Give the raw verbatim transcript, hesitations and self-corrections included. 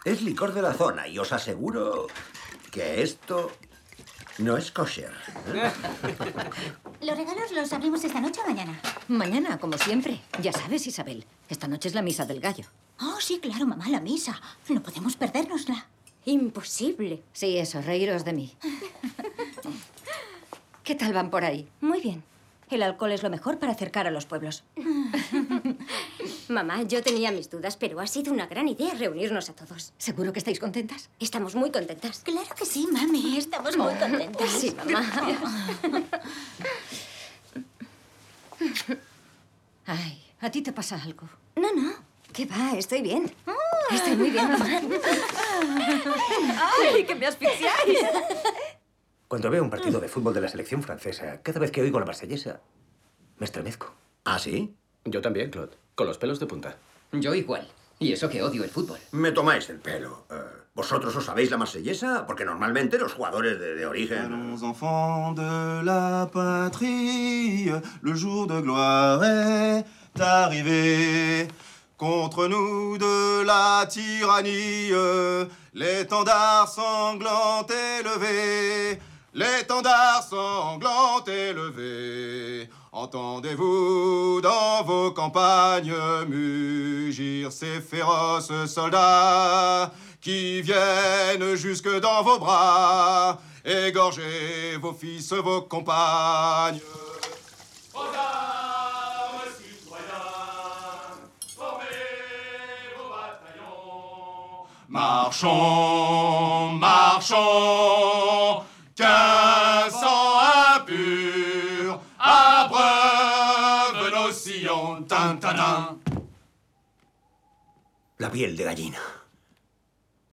Es licor de la zona y os aseguro que esto no es kosher. ¿eh? ¿Los regalos los abrimos esta noche o mañana? Mañana, como siempre. Ya sabes, Isabel, esta noche es la misa del gallo. Oh, sí, claro, mamá, la misa. No podemos perdérnosla. Imposible. Sí, eso, reíros de mí. ¿Qué tal van por ahí? Muy bien. El alcohol es lo mejor para acercar a los pueblos. Mamá, yo tenía mis dudas, pero ha sido una gran idea reunirnos a todos. ¿Seguro que estáis contentas? Estamos muy contentas. Claro que sí, mami. Estamos muy contentas. Sí, mamá. Ay, ¿a ti te pasa algo? No, no. ¿Qué va? Estoy bien. Estoy muy bien, mamá. ¡Ay, que me asfixiáis! Cuando veo un partido de fútbol de la selección francesa, cada vez que oigo la marsellesa, me estremezco. ¿Ah, sí? Yo también, Claude. Con los pelos de punta. Yo igual. Y eso que odio el fútbol. Me tomáis el pelo. Eh, ¿Vosotros os sabéis la marsellesa? Porque normalmente los jugadores de, de origen... Allons, enfants de la patrie, le jour de gloire est arrivé. Contre nous de la tyrannie, l'étendard sanglant élevé, l'étendard sanglant élevé. Entendez-vous dans vos campagnes mugir ces féroces soldats qui viennent jusque dans vos bras, égorger vos fils, vos compagnes. Marchons, marchons, qu'un sang impur abreuve nos sillons. Tan, tan, tan. La piel de gallina.